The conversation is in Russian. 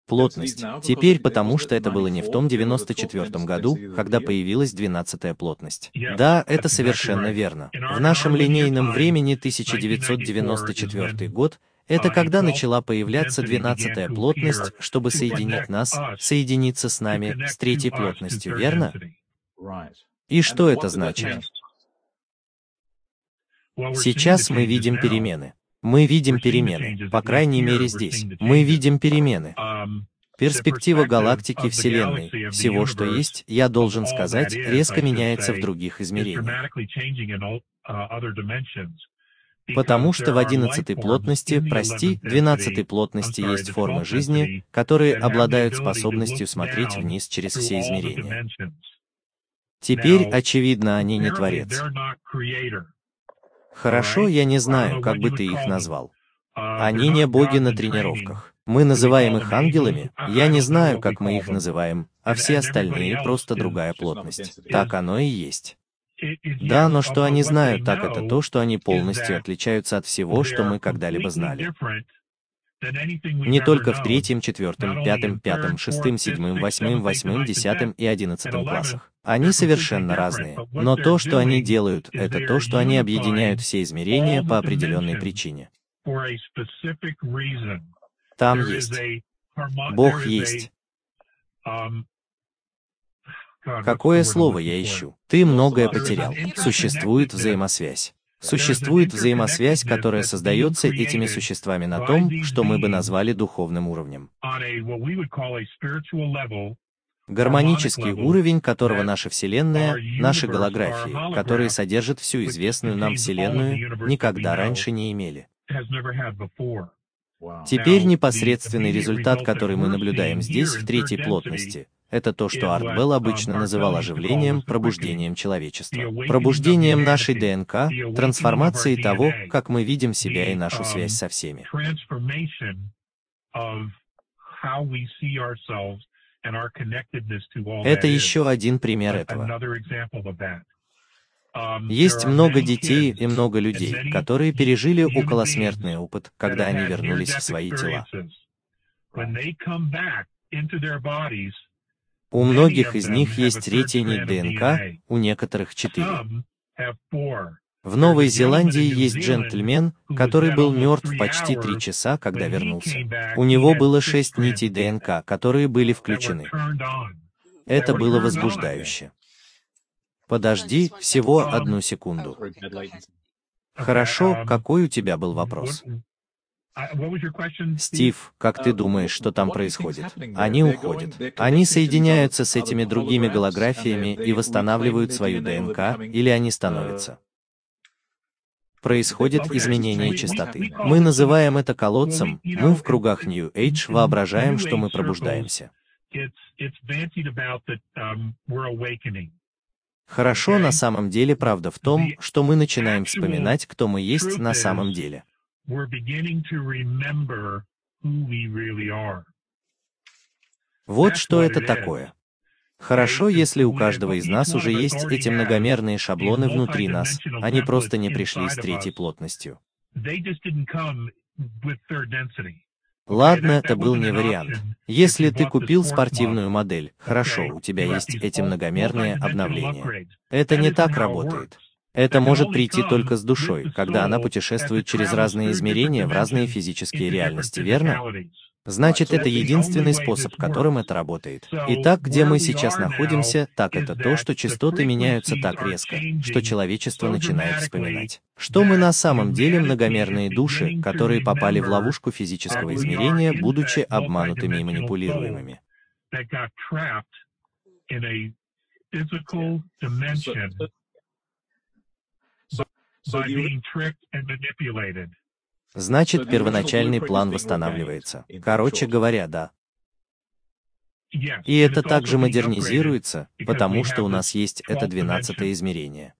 Плотность. Теперь потому, что это было не в том 94-м году, когда появилась 12-я плотность. Да, это совершенно верно. В нашем линейном времени 1994 год — это когда начала появляться 12-я плотность, чтобы соединить нас, соединиться с нами, с третьей плотностью, верно? И что это значит? Сейчас мы видим перемены. Мы видим перемены, по крайней мере здесь. Мы видим перемены. Перспектива галактики, Вселенной, всего, что есть, я должен сказать, резко меняется в других измерениях. Потому что в 11-й плотности, 12-й плотности есть формы жизни, которые обладают способностью смотреть вниз через все измерения. Теперь, очевидно, они не творец. Хорошо, я не знаю, как бы ты их назвал. Они не боги на тренировках. Мы называем их ангелами, я не знаю, как мы их называем, а все остальные просто другая плотность. Так оно и есть. Да, но что они знают, так это то, что они полностью отличаются от всего, что мы когда-либо знали. Не только в 3-м, 4-м, 5-м, 5-м, 6-м, 7-м, 8-м, 8-м, 10-м и 11-м классах. Они совершенно разные, но то, что они делают, это то, что они объединяют все измерения по определенной причине. Там есть. Бог есть. Какое слово я ищу? Ты многое потерял. Существует взаимосвязь. Существует взаимосвязь, которая создается этими существами на том, что мы бы назвали духовным уровнем. Гармонический уровень, которого наша Вселенная, наши голографии, которые содержат всю известную нам Вселенную, никогда раньше не имели. Теперь непосредственный результат, который мы наблюдаем здесь, в 3-й плотности, это то, что Арт Белл обычно называл оживлением, пробуждением человечества, пробуждением нашей ДНК, трансформацией того, как мы видим себя и нашу связь со всеми. Это еще один пример этого. Есть много детей и много людей, которые пережили околосмертный опыт, когда они вернулись в свои тела. У многих из них есть 3-я нить ДНК, у некоторых 4. В Новой Зеландии есть джентльмен, который был мертв почти 3 часа, когда вернулся. У него было 6 нитей ДНК, которые были включены. Это было возбуждающе. Подожди, всего 1 секунду. Хорошо, какой у тебя был вопрос? Стив, как ты думаешь, что там происходит? Они уходят. Они соединяются с этими другими голографиями и восстанавливают свою ДНК, или они становятся. Происходит изменение частоты. Мы называем это колодцем, мы в кругах New Age воображаем, что мы пробуждаемся. Хорошо, на самом деле правда в том, что мы начинаем вспоминать, кто мы есть на самом деле. Вот что это такое. Хорошо, если у каждого из нас уже есть эти многомерные шаблоны внутри нас, они просто не пришли с 3-й плотностью. Ладно, это был не вариант. Если ты купил спортивную модель, хорошо, у тебя есть эти многомерные обновления. Это не так работает. Это может прийти только с душой, когда она путешествует через разные измерения в разные физические реальности, верно? Значит, это единственный способ, которым это работает. Итак, где мы сейчас находимся, так это то, что частоты меняются так резко, что человечество начинает вспоминать, что мы на самом деле многомерные души, которые попали в ловушку физического измерения, будучи обманутыми и манипулируемыми. Значит, первоначальный план восстанавливается. Короче говоря, да. И это также модернизируется, потому что у нас есть это 12-е измерение.